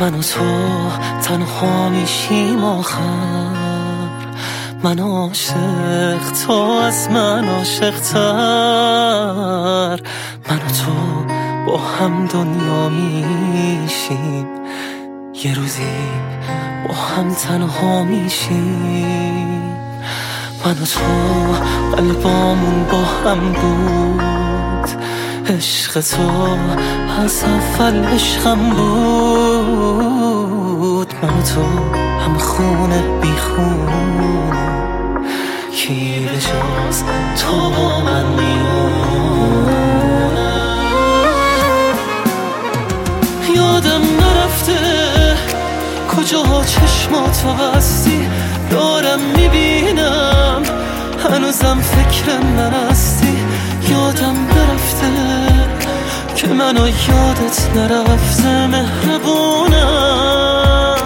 من و تو تنها میشیم آخر، من عاشق، تو از من عاشق‌تر. من و تو با هم دنیا میشیم، یه روزی با هم تنها میشیم. من و تو قلبامون با هم بود، عشق تو از اول عشقم بود. من و تو هم خونه بی خونه، کی به جز تو با من میمونه. یادم نرفته کجا چشماتو بستی، دارم میبینم هنوزم فکر من هستی. یادم نرفته که منو یادت نرفته، مهربونم.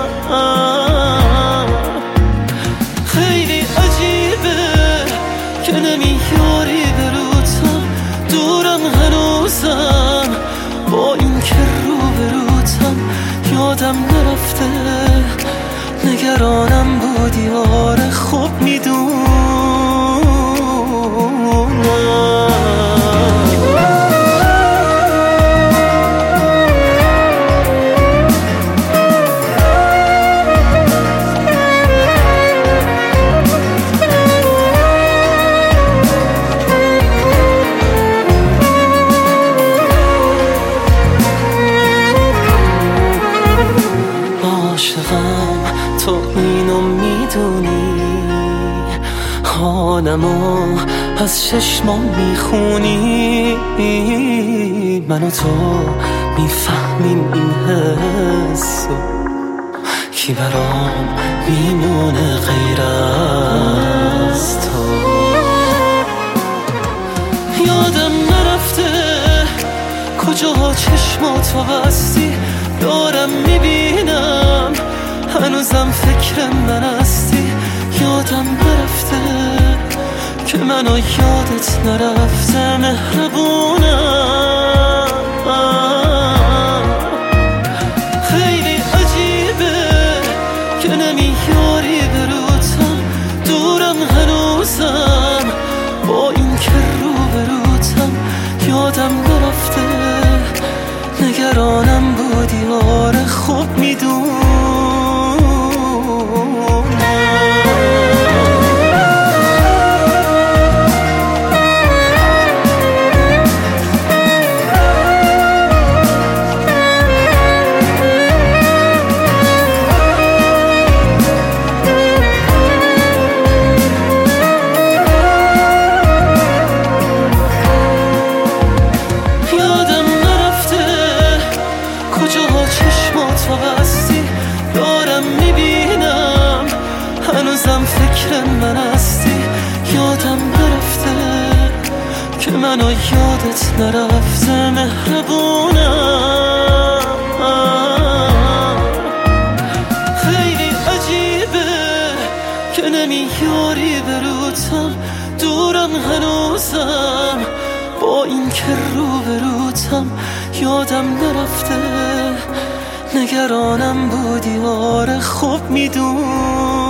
خیلی عجیبه که نمیاری بروتم، دورم هنوزم با این که رو بروتم. یادم نرفته نگرانم بودی، آره خوب میدونم. عاشقم تو اینو میدونی، حالمو از چشمام میخونی. من و تو میفهمیم این حسو، کی برام میمونه غیر از تو. یادم نرفته کجا چشماتو بستی، دارم میبینم هنوزم فکر من هستی. یادم نرفته که منو یادت نرفته، مهربونم. خیلی عجیبه که نمیاری بروتم، دورم هنوزم با این که رو بروتم. یادم نرفته نگرانم بودی، آره خوب میدونم. چشماتو بستی، دارم میبینم هنوزم فکر من هستی. یادم نرفته که منو یادت نرفته، مهربونم. خیلی عجیبه که نمیاری بروتم، دورم هنوزم با این که رو بروتم. یادم نرفته نگرانم بودی، آره خوب میدونم.